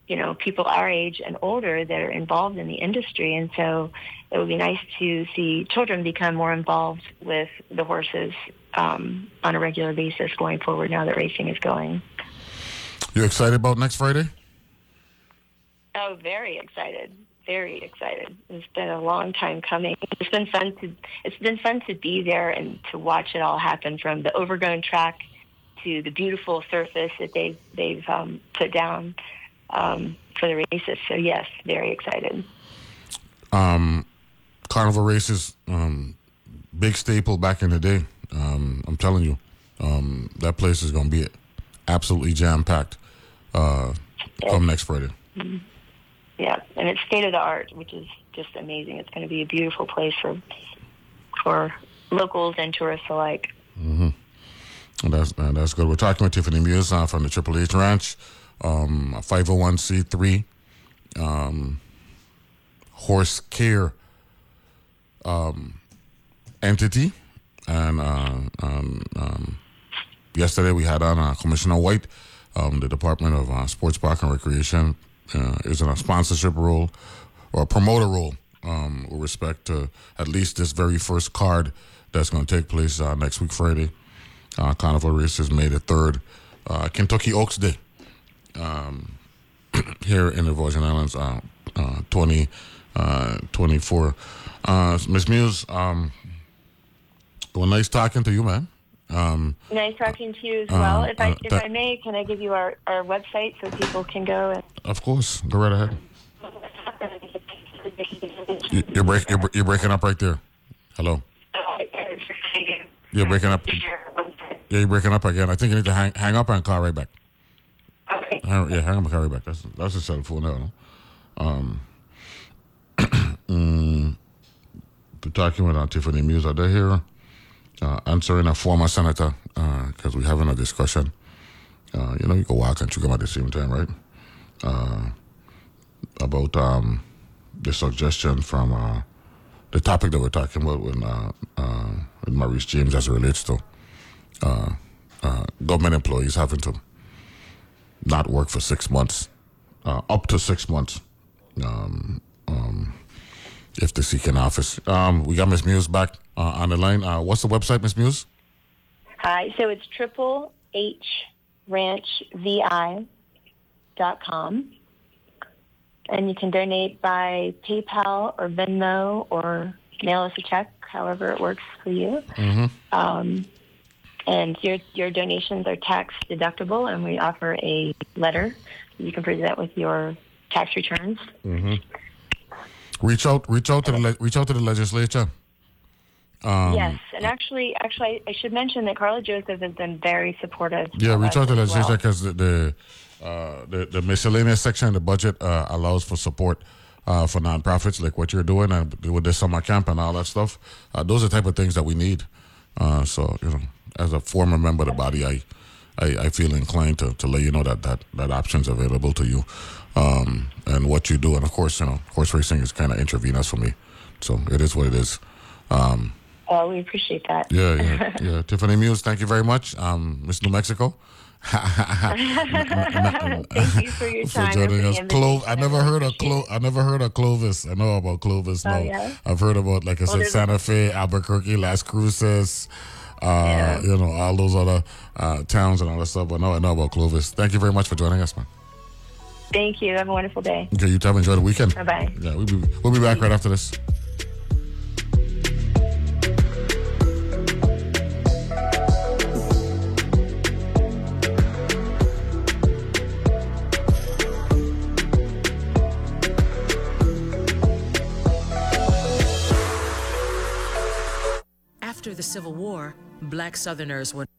you know, people our age and older that are involved in the industry. And so it would be nice to see children become more involved with the horses um, on a regular basis going forward now that racing is going. You excited about next Friday? Oh, very excited. Very excited. It's been a long time coming. It's been fun to it's been fun to be there and to watch it all happen, from the overgrown track to the beautiful surface that they've they've um, put down um, for the races. So yes, very excited. Um, carnival races, um, big staple back in the day. Um, I'm telling you, um, that place is going to be absolutely jam packed uh, yes. come next Friday. Mm-hmm. Yeah, and it's state of the art, which is just amazing. It's going to be a beautiful place for for locals and tourists alike. Mm-hmm. And that's uh, that's good. We're talking with Tiffany Muse uh, from the Triple H Ranch, um, a five oh one c three um, horse care um, entity. And uh, um, um, yesterday we had on uh, Commissioner White, um, the Department of uh, Sports, Park, and Recreation. Uh, is in a sponsorship role or a promoter role um, with respect to at least this very first card that's going to take place uh, next week, Friday. Uh, Carnival races May the third. Uh, Kentucky Oaks Day um, here in the Virgin Islands, uh, uh, twenty twenty-four. Uh, Miz Muse, um, well, nice talking to you, man. Um, nice talking to you as well. Uh, if I uh, if that, I may, can I give you our, our website so people can go? And... Of course, go right ahead. you, you're break you're, you're breaking up right there. Hello. You're breaking up. Yeah, you're breaking up again. I think you need to hang hang up and call right back. Okay. Hang, yeah, hang up and call right back. That's that's a cell phone now. No? Um. mm, we're talking with uh, Tiffany Muse. Are they here? Uh, answering a former senator, because uh, we're having a discussion. Uh, you know, you can walk and chew them at the same time, right? Uh, about um, the suggestion from uh, the topic that we're talking about with, uh, uh, with Maurice James as it relates to uh, uh, government employees having to not work for six months, uh, up to six months, um, um, if they seek an office. Um, we got Miz Muse back uh, on the line. Uh, what's the website, Miz Muse? Hi, so it's triple H ranch V I dot com. And you can donate by PayPal or Venmo or mail us a check, however it works for you. Mm-hmm. Um, and your your donations are tax deductible, and we offer a letter. You can present with your tax returns. Mm-hmm. Reach out, reach out to the le- reach out to the legislature. Um, yes, and actually, actually, I should mention that Carla Joseph has been very supportive. Yeah, reach out to the legislature well. because the the, uh, the the miscellaneous section of the budget uh, allows for support uh, for nonprofits like what you're doing and with the summer camp and all that stuff. Uh, those are the type of things that we need. Uh, so you know, as a former member of the body, I I, I feel inclined to, to let you know that that that option's available to you. Um, and what you do, and of course, you know, horse racing is kind of intravenous for me, so it is what it is. Um, well, we appreciate that. Yeah, yeah, yeah. Tiffany Muse, thank you very much, um, Miss New Mexico. Thank you for your for time. joining us. For Clo- I never heard of Clo- I never heard of Clovis. I know about Clovis. Oh, No, yeah? I've heard about, like I Well, said, there's Santa Fe, Albuquerque, Las Cruces. Uh, Yeah. You know, all those other uh, towns and all that stuff. But no, I know about Clovis. Thank you very much for joining us, man. Thank you. Have a wonderful day. Okay, you too. Have enjoy the weekend. Bye bye. Yeah, we'll be we'll be back right after this. After the Civil War, black Southerners were.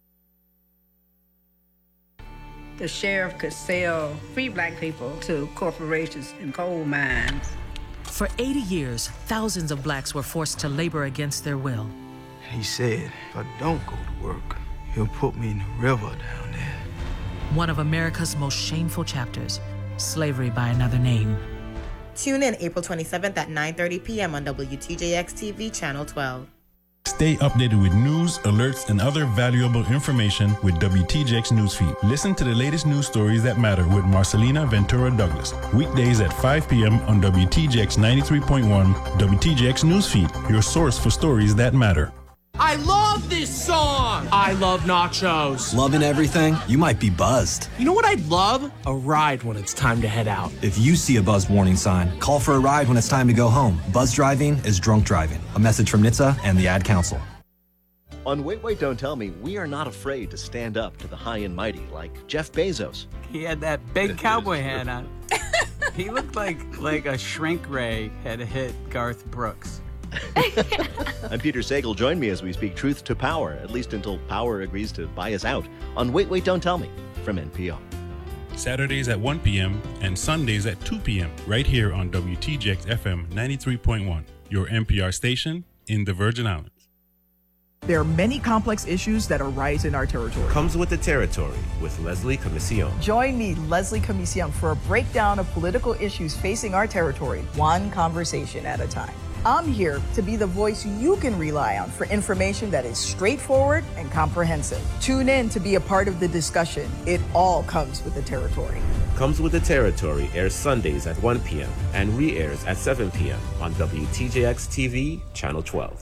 The sheriff could sell free black people to corporations and coal mines. For eighty years, thousands of blacks were forced to labor against their will. He said, if I don't go to work, he'll put me in the river down there. One of America's most shameful chapters, slavery by another name. Tune in April twenty-seventh at nine thirty p.m. on W T J X T V Channel twelve. Stay Stay updated with news, alerts, and other valuable information with W T J X Newsfeed. Listen to the latest news stories that matter with Marcelina Ventura Douglas. Weekdays at five p.m. on W T J X ninety-three point one, W T J X Newsfeed, your source for stories that matter. I love this song! I love nachos. Loving everything? You might be buzzed. You know what I'd love? A ride when it's time to head out. If you see a buzz warning sign, call for a ride when it's time to go home. Buzz driving is drunk driving. A message from N H T S A and the Ad Council. On Wait, Wait, Don't Tell Me, we are not afraid to stand up to the high and mighty like Jeff Bezos. He had that big cowboy hat on. He looked like, like a shrink ray had hit Garth Brooks. I'm Peter Sagal. Join me as we speak truth to power, at least until power agrees to buy us out, on Wait, Wait, Don't Tell Me from N P R. Saturdays at one p.m. and Sundays at two p.m. right here on W T J X F M ninety-three point one, your N P R station in the Virgin Islands. There are many complex issues that arise in our territory. Comes with the territory with Leslie Commission. Join me, Leslie Commission, for a breakdown of political issues facing our territory, one conversation at a time. I'm here to be the voice you can rely on for information that is straightforward and comprehensive. Tune in to be a part of the discussion. It all comes with the territory. Comes with the Territory airs Sundays at one p.m. and re-airs at seven p.m. on W T J X T V, Channel twelve.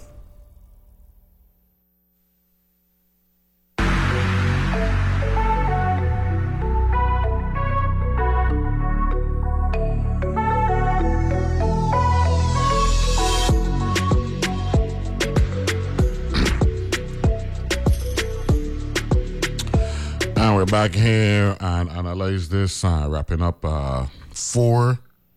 And we're back here and analyze this, uh, wrapping up uh, four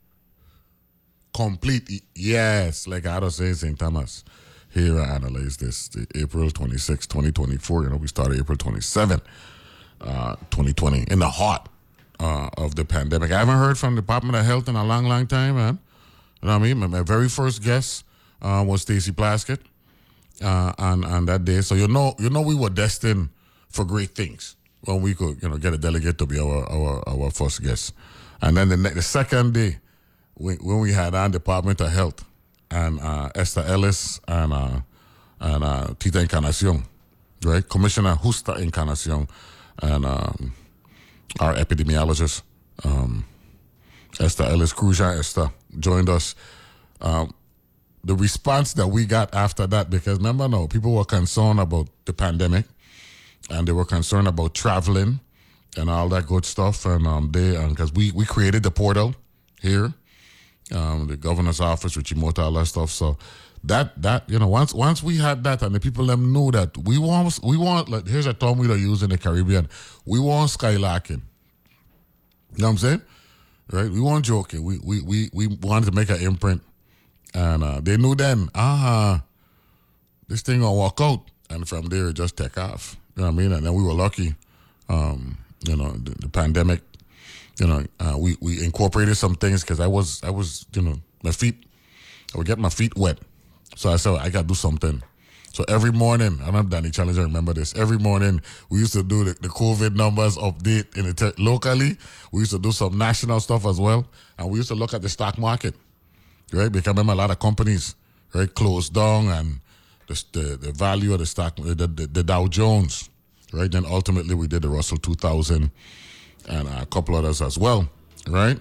complete, yes, like I was saying, Saint Thomas. Here I analyze this, the April twenty-sixth, twenty twenty-four. You know, we started April twenty-seventh, uh, twenty twenty, in the heart uh, of the pandemic. I haven't heard from the Department of Health in a long, long time, man. You know what I mean? My, my very first guest uh, was Stacey Plaskett uh, on, on that day. So you know, you know we were destined for great things when we could, you know, get a delegate to be our our, our first guest. And then the, ne- the second day, when, when we had on Department of Health and uh, Esther Ellis and uh, and uh, Tita Encarnacion, right? Commissioner Justa Encarnacion and um, our epidemiologist, um, Esther Ellis Cruja Esther, joined us. Um, the response that we got after that, because remember, no, people were concerned about the pandemic, and they were concerned about traveling and all that good stuff. And um, they, because we, we created the portal here, um, the governor's office, Richie Mota, all that stuff. So that, that you know, once once we had that and the people them knew that we want, we want like, here's a term we don't use in the Caribbean, we want skylarking. You know what I'm saying? Right? We weren't joking. We, we, we, we wanted to make an imprint. And uh, they knew then, ah, uh, this thing gonna walk out. And from there, it just take off. You know what I mean? And then we were lucky, um, you know, the, the pandemic, you know, uh, we, we incorporated some things because I was, I was, you know, my feet, I would get my feet wet. So I said, I got to do something. So every morning, I don't know if Danny Challenger remember this, every morning we used to do the, the COVID numbers update in the te- locally. We used to do some national stuff as well. And we used to look at the stock market, right? Because I remember a lot of companies, right, closed down and The, the the value of the stock, the, the, the Dow Jones, right? Then ultimately we did the Russell two thousand and a couple others as well, right?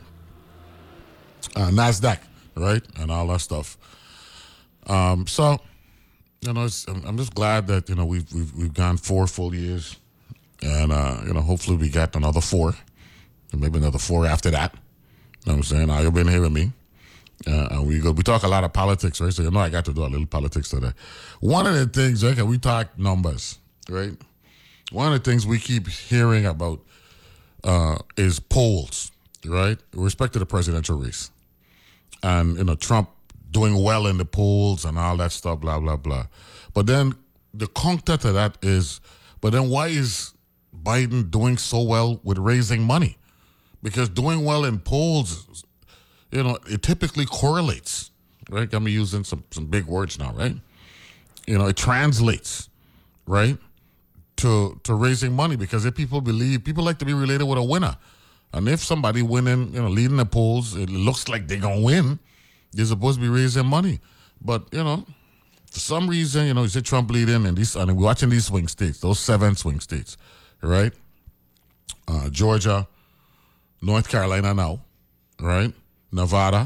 Uh, NASDAQ, right? And all that stuff. Um, so, you know, it's, I'm, I'm just glad that, you know, we've, we've, we've gone four full years and, uh, you know, hopefully we got another four and maybe another four after that. You know what I'm saying? Now you've been here with me. Uh, and we go. We talk a lot of politics, right? So you know I got to do a little politics today. One of the things, right? We talk numbers, right? One of the things we keep hearing about uh, is polls, right? With respect to the presidential race, and you know Trump doing well in the polls and all that stuff, blah blah blah. But then the counter to that is, but then why is Biden doing so well with raising money? Because doing well in polls, you know, it typically correlates, right? I'm using some, some big words now, right? You know, it translates, right, to to raising money because if people believe, people like to be related with a winner. And if somebody winning, you know, leading the polls, it looks like they're going to win, they're supposed to be raising money. But, you know, For some reason, you know, you see Trump leading, and these, and we're watching these swing states, those seven swing states, right? Uh, Georgia, North Carolina now, right? Nevada,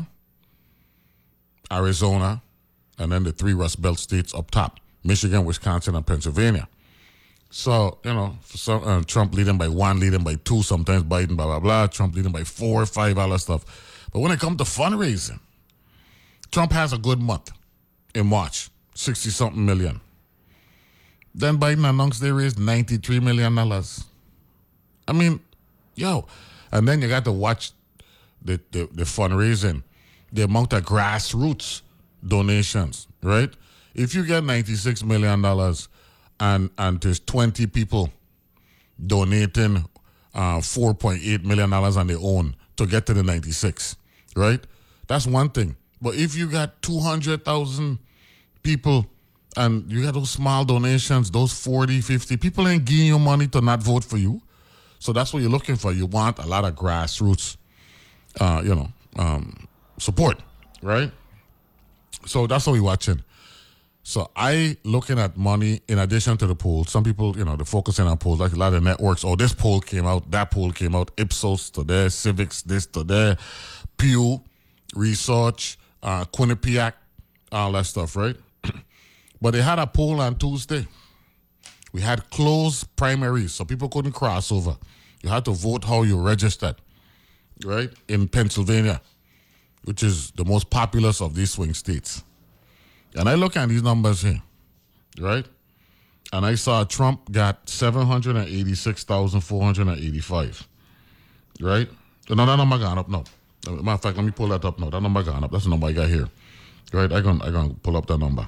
Arizona, and then the three Rust Belt states up top, Michigan, Wisconsin, and Pennsylvania. So, you know, for some, uh, Trump leading by one, leading by two, sometimes Biden, blah, blah, blah. Trump leading by four, five, all that stuff. But when it comes to fundraising, Trump has a good month in March, sixty-something million. Then Biden announced they raised ninety-three million dollars. I mean, yo. And then you got to watch the, the, the fundraising, the amount of grassroots donations, right? If you get ninety-six million dollars and, and there's twenty people donating uh, four point eight million dollars on their own to get to the ninety-six, right? That's one thing. But if you got two hundred thousand people and you got those small donations, those forty, fifty, people ain't giving you money to not vote for you. So that's what you're looking for. You want a lot of grassroots, uh, you know, um, support, right? So that's what we're watching. So I looking at money in addition to the poll. Some people, you know, they're focusing on polls, like a lot of networks. Oh, this poll came out, that poll came out, Ipsos to there, Civics this to there, Pew Research, uh, Quinnipiac, all that stuff, right? But they had a poll on Tuesday. We had closed primaries, so people couldn't cross over. You had to vote how you registered, right? In Pennsylvania, which is the most populous of these swing states. And I look at these numbers here, right? And I saw Trump got seven hundred eighty-six thousand four hundred eighty-five, right? No, that number gone up now. Matter of fact, let me pull that up now. That number gone up. That's the number I got here, right? I'm going to pull up that number.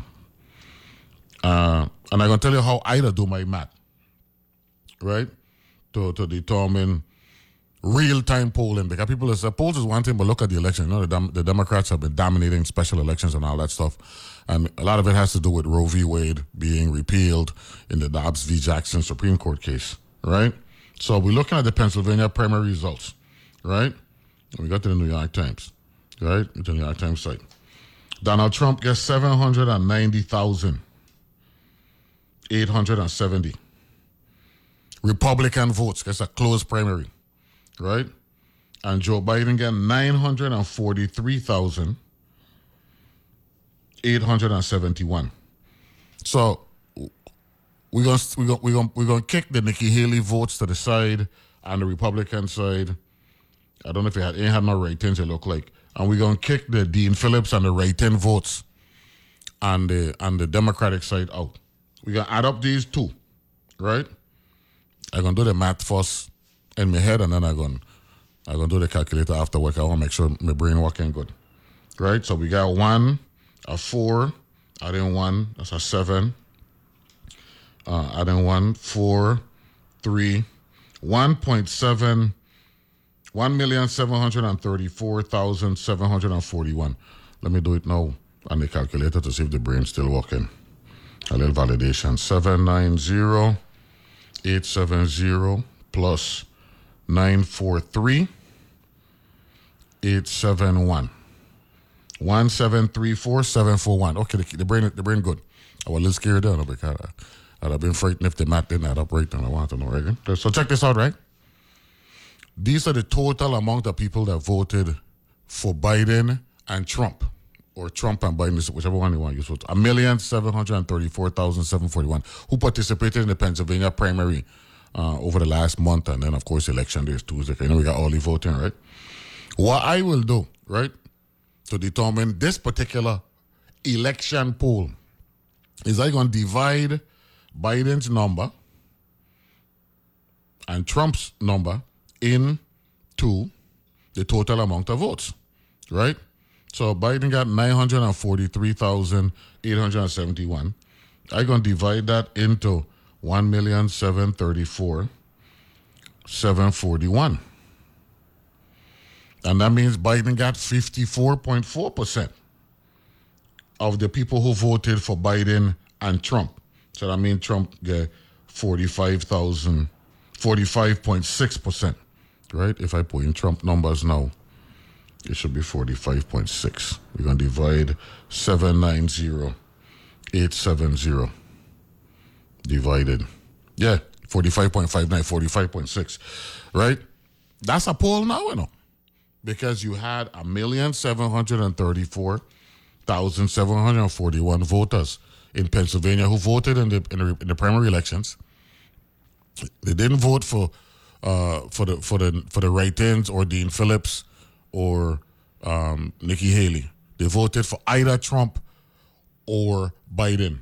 Uh, and I'm going to tell you how I do my math, right? To to determine real-time polling. Because people say polls is one thing, but look at the election. You know, the, Dem- the Democrats have been dominating special elections and all that stuff. And a lot of it has to do with Roe v. Wade being repealed in the Dobbs v. Jackson Supreme Court case, right? So we're looking at the Pennsylvania primary results, right? And we got to the New York Times, right? To the New York Times site. Donald Trump gets seven hundred ninety thousand eight hundred seventy Republican votes. That's a closed primary, right? And Joe Biden got nine hundred forty-three thousand eight hundred seventy-one. So we're gonna we're gonna we're gonna we're gonna kick the Nikki Haley votes to the side on the Republican side. I don't know if it had ain't had no ratings, it look like. And we're gonna kick the Dean Phillips and the write-in votes on the on the Democratic side out. We're gonna add up these two, right? I'm gonna do the math first in my head, and then I'm gonna I'm gonna do the calculator after work. I wanna make sure my brain working good. Right? So we got one, a four, adding one, that's a seven. Uh, adding one, four, three, one point seven, one million seven hundred thirty-four thousand seven hundred forty-one. Let me do it now on the calculator to see if the brain's still working. A little validation. seven nine zero eight seven zero plus nine four three eight seven one. one seven three four seven four one. Okay, the, the brain the brain good. I was a little scared there because I, I'd have been frightened if the math didn't add up right, and I want to know, right? So check this out, right? These are the total amount of people that voted for Biden and Trump, or Trump and Biden, whichever one you want to use. A million seven hundred thirty-four thousand seven hundred forty-one who participated in the Pennsylvania primary uh, over the last month, and then of course election day is Tuesday. You know we got early voting, right? What I will do, right, to determine this particular election poll is I'm going to divide Biden's number and Trump's number into the total amount of votes, right? So Biden got nine hundred forty-three thousand eight hundred seventy-one. I'm going to divide that into one million seven hundred thirty-four thousand seven hundred forty-one. And that means Biden got fifty-four point four percent of the people who voted for Biden and Trump. So that means Trump got forty-five thousand, forty-five point six percent, right? If I put in Trump numbers now, it should be forty-five point six. We're going to divide seven nine zero eight seven zero divided. Yeah, forty-five point five nine, forty-five point six, right? That's a poll now, you know, because you had a million seven hundred thirty-four thousand seven hundred forty-one voters in Pennsylvania who voted in the in the, in the primary elections. They didn't vote for uh, for the for the for the write-ins or Dean Phillips or um, Nikki Haley. They voted for either Trump or Biden.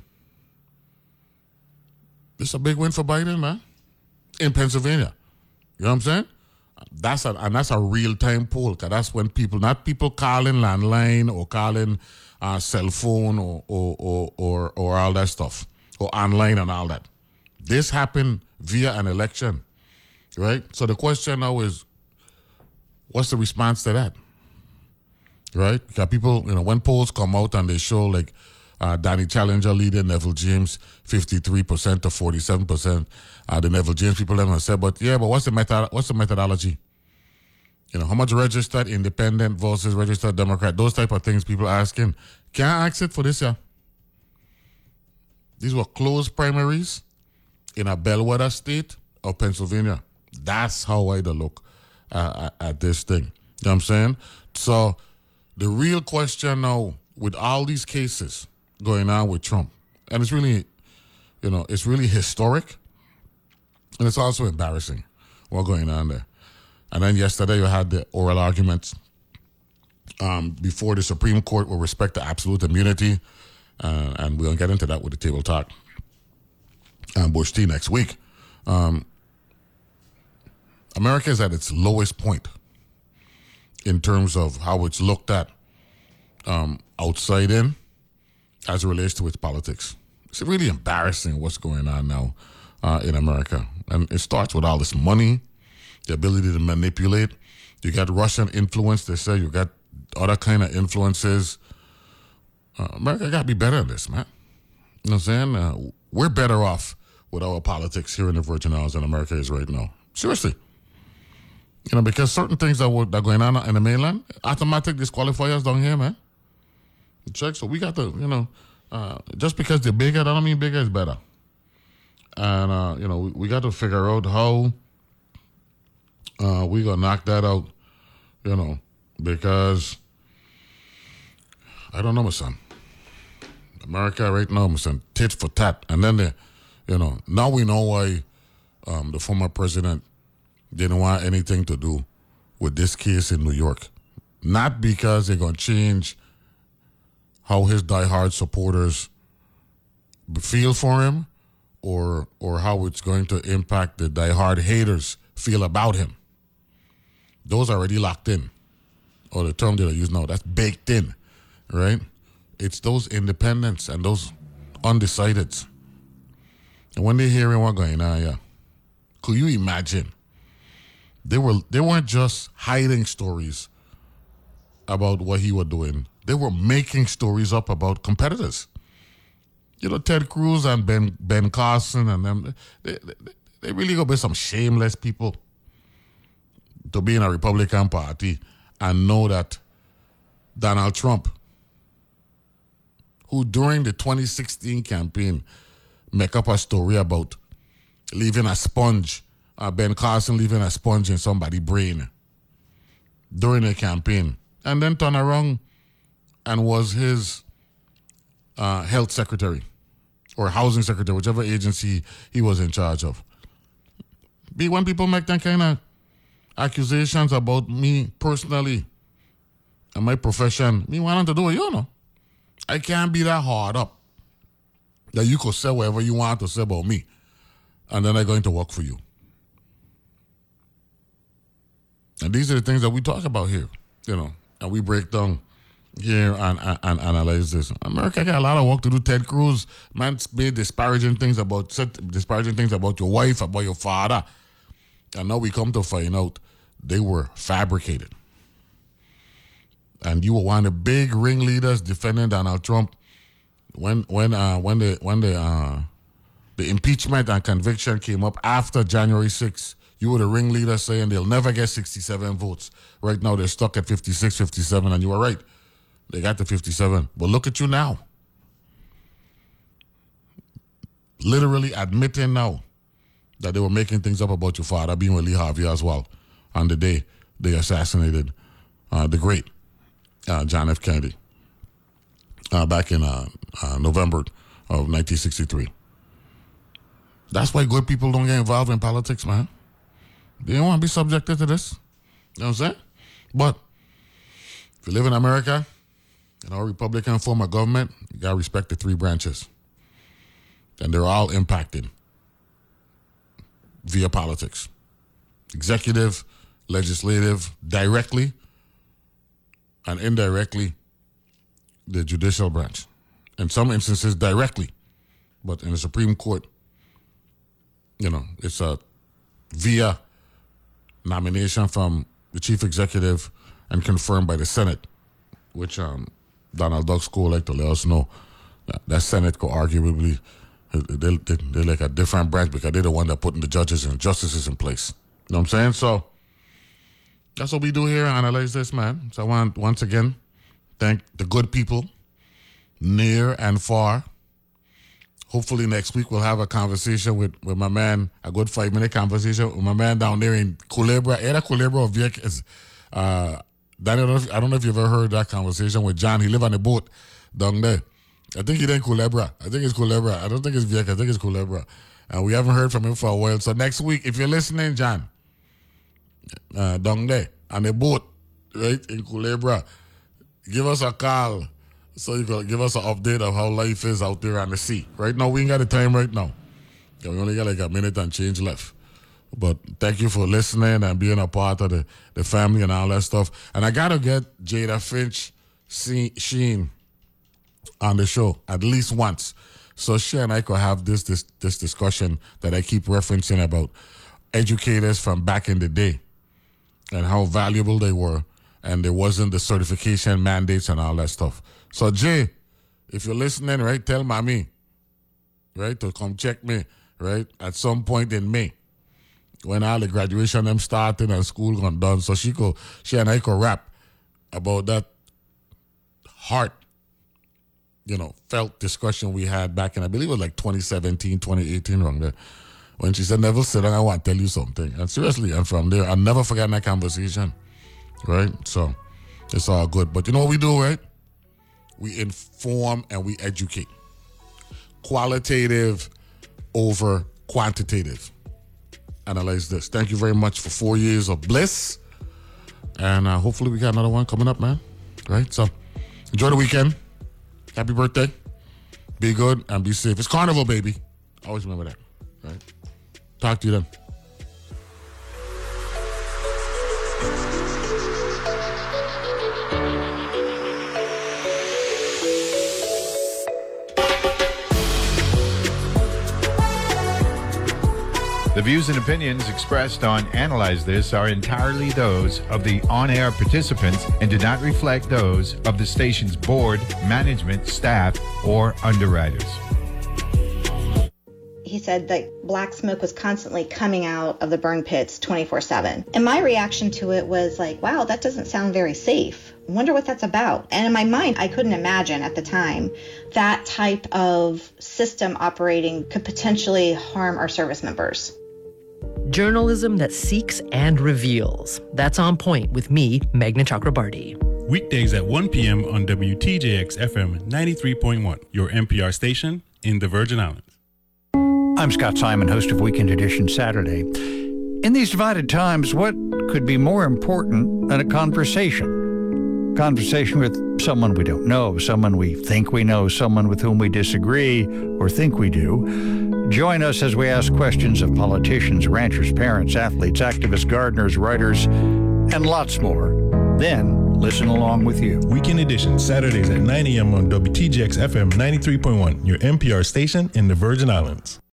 This is a big win for Biden, man, in Pennsylvania. You know what I'm saying? That's a and that's a real time poll, because that's when people, not people calling landline or calling uh, cell phone or or, or or or all that stuff, or online and all that. This happened via an election, right? So the question now is, what's the response to that, right? Because people, you know, when polls come out and they show like uh, Danny Challenger leading Neville James fifty-three percent to forty-seven percent, uh, the Neville James people have said, but yeah, but what's the method? What's the methodology? You know, how much registered independent versus registered Democrat? Those type of things people are asking. Can I ask it for this year? These were closed primaries in a bellwether state of Pennsylvania. That's how I look uh, at, at this thing. You know what I'm saying? So the real question now, with all these cases going on with Trump, and it's really, you know, it's really historic, and it's also embarrassing what's going on there. And then yesterday you had the oral arguments um, before the Supreme Court with respect to absolute immunity, uh, and we'll get into that with the table talk and Bush T next week. Um, America is at its lowest point in terms of how it's looked at um, outside in as it relates to its politics. It's really embarrassing what's going on now uh, in America. And it starts with all this money, the ability to manipulate. You got Russian influence, they say. You got other kind of influences. Uh, America got to be better at this, man. You know what I'm saying? Uh, we're better off with our politics here in the Virgin Islands than America is right now. Seriously. You know, because certain things that, were, that are going on in the mainland, automatic disqualifiers down here, man. Check. So we got to, you know, uh, just because they're bigger, that don't mean bigger is better. And, uh, you know, we, we got to figure out how uh, we going to knock that out, you know, because I don't know, my son. America right now, my son, tit for tat. And then, they, you know, now we know why um, the former president didn't want anything to do with this case in New York. Not because they're going to change how his diehard supporters feel for him, or or how it's going to impact the diehard haters feel about him. Those are already locked in. Or the term that I use now, that's baked in, right? It's those independents and those undecideds. And when they're hearing what's going on, yeah, could you imagine? They were they weren't just hiding stories about what he was doing. They were making stories up about competitors. You know, Ted Cruz and Ben Ben Carson and them, they, they, they really go be some shameless people to be in a Republican Party and know that Donald Trump, who during the twenty sixteen campaign make up a story about leaving a sponge, uh, Ben Carson leaving a sponge in somebody's brain during the campaign, and then turn around and was his uh, health secretary or housing secretary, whichever agency he was in charge of. Be when people make that kind of accusations about me personally and my profession, me wanting to do it, you know. I can't be that hard up that you could say whatever you want to say about me, and then I'm going to work for you. And these are the things that we talk about here, you know, and we break down here and, and, and analyze this. America got a lot of work to do. Ted Cruz, man, made disparaging things about disparaging things about your wife, about your father, and now we come to find out they were fabricated. And you were one of the big ringleaders defending Donald Trump when when uh, when the when the uh, the impeachment and conviction came up after January sixth. You were the ringleader saying they'll never get sixty-seven votes. Right now they're stuck at fifty-six, fifty-seven, and you were right. They got to fifty-seven. But look at you now. literally admitting now that they were making things up about your father being with Lee Harvey as well on the day they assassinated uh, the great uh, John F. Kennedy uh, back in uh, uh, November of nineteen sixty-three. That's why good people don't get involved in politics, man. They don't want to be subjected to this. You know what I'm saying? But if you live in America, in our Republican form of government, you got to respect the three branches. And they're all impacted via politics. Executive, legislative, directly, and indirectly, the judicial branch. In some instances, directly. But in the Supreme Court, you know, it's a via nomination from the chief executive and confirmed by the Senate, which um, Donald Duck School like to let us know that, that Senate could arguably, they, they, they're like a different branch because they're the one that putting the judges and justices in place. You know what I'm saying? So that's what we do here, analyze this, man. So I want, once again, thank the good people near and far. Hopefully next week we'll have a conversation with, with my man, a good five-minute conversation with my man down there in Culebra. Era Culebra or Vic is, uh, I don't know if, I don't know if you've ever heard that conversation with John. He live on a boat down there. I think he's in Culebra. I think it's Culebra. I don't think it's Vic. I think it's Culebra. And we haven't heard from him for a while. So next week, if you're listening, John, uh, down there on a boat, right, in Culebra, give us a call. So you can give us an update of how life is out there on the sea. Right now, we ain't got the time right now. We only got like a minute and change left. But thank you for listening and being a part of the, the family and all that stuff. And I got to get Jada Finch Sheen on the show at least once. So she and I could have this, this, this discussion that I keep referencing about educators from back in the day and how valuable they were. And there wasn't the certification mandates and all that stuff. So, Jay, if you're listening, right, tell mommy, right, to come check me, right, at some point in May when all the graduation them starting and school gone done. So she could, she and I could rap about that heart, you know, felt discussion we had back in, I believe it was like twenty seventeen, twenty eighteen, wrong there, when she said, Neville, sit down, I want to tell you something. And seriously, and from there, I'll never forget that conversation, right? So it's all good. But you know what we do, right? We inform and we educate. Qualitative over quantitative. Analyze this. Thank you very much for four years of bliss. And uh, hopefully we got another one coming up, man. Right? So enjoy the weekend. Happy birthday. Be good and be safe. It's Carnival, baby. Always remember that. Right? Talk to you then. The views and opinions expressed on Analyze This are entirely those of the on-air participants and do not reflect those of the station's board, management, staff, or underwriters. He said that black smoke was constantly coming out of the burn pits twenty-four seven. And my reaction to it was like, wow, that doesn't sound very safe. I wonder what that's about. And in my mind, I couldn't imagine at the time that type of system operating could potentially harm our service members. Journalism that seeks and reveals. That's On Point with me, Meghna Chakrabarti. Weekdays at one p.m. on W T J X F M ninety-three point one, your N P R station in the Virgin Islands. I'm Scott Simon, host of Weekend Edition Saturday. In these divided times, what could be more important than a conversation? Conversation with someone we don't know, someone we think we know, someone with whom we disagree or think we do. Join us as we ask questions of politicians, ranchers, parents, athletes, activists, gardeners, writers, and lots more. Then listen along with you. Weekend Edition, Saturdays at nine a.m. on W T J X F M ninety-three point one, your N P R station in the Virgin Islands.